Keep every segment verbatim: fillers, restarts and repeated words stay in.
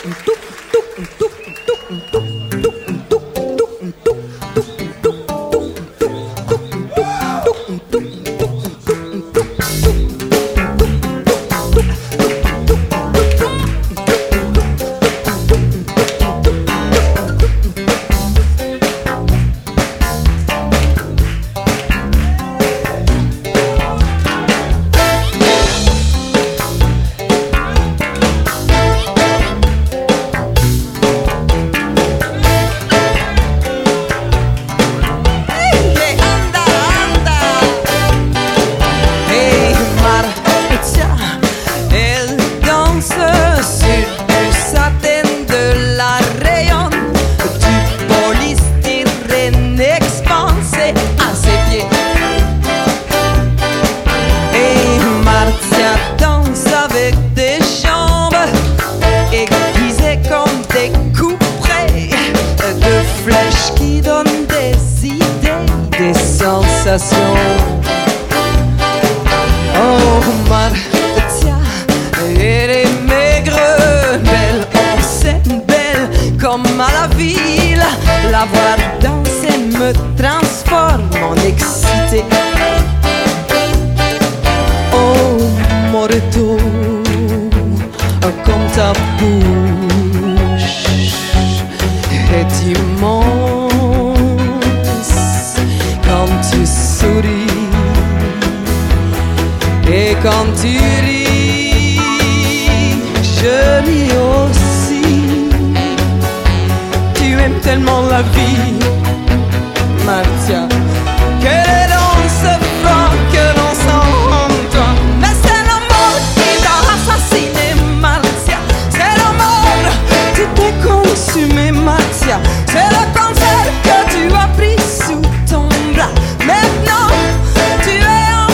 Oh Martia, elle est maigre, belle, en scène belle, comme à la ville. La voir danser me transforme en excité. Oh Moreto, comme ta bouche est immense quand tu souris. Et quand tu ris, je ris aussi. Tu aimes tellement la vie, Martia, que les danses font que l'on s'entend. Mais c'est l'amour qui t'a assassiné, Martia. C'est l'amour qui t'a consumé, Martia. C'est le cancer que tu as pris sous ton bras. Maintenant, tu es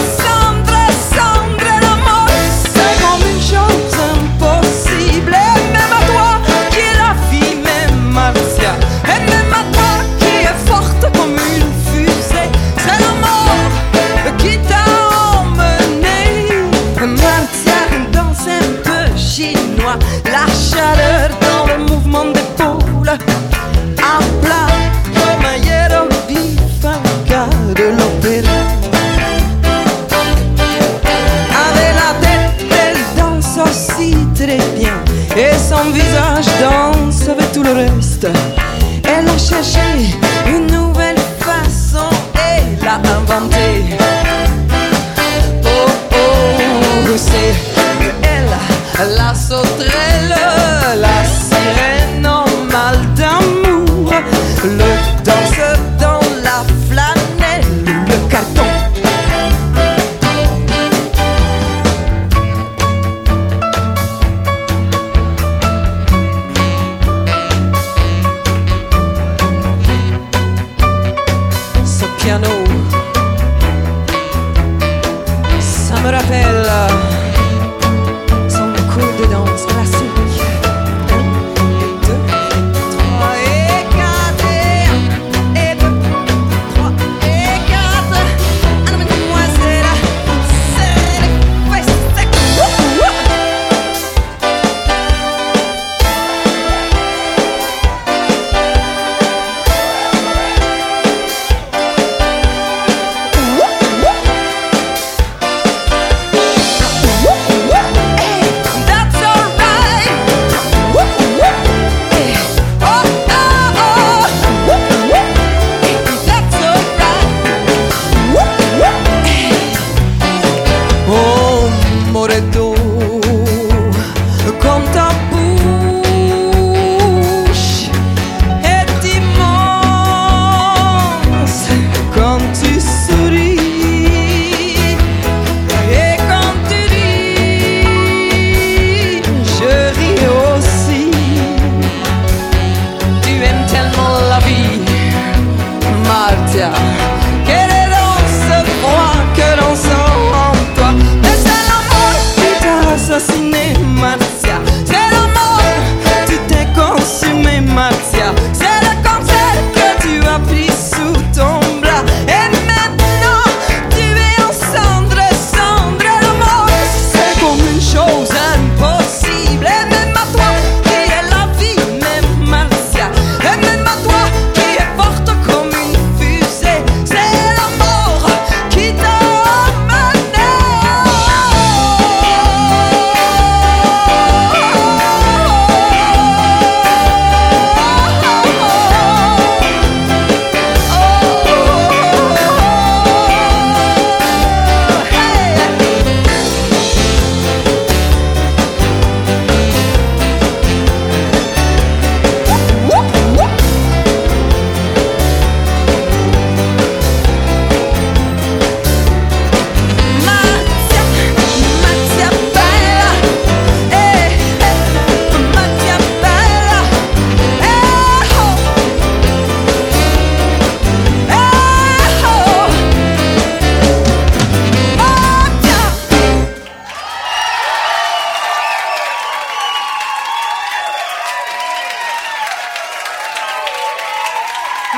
la chaleur dans le mouvement d'épaule, à plat comme un hiéroglyphe de l'opéra. Avec la tête, elle danse aussi très bien, et son visage danse avec tout le reste. Elle a cherché une nouvelle façon et l'a inventée. Oh oh, c'est elle, la sauterelle, la sirène en mal d'amour, le danseur dans la flanelle, le carton. Ce piano, ça me rappelle de danse classique.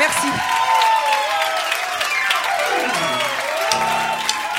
Merci.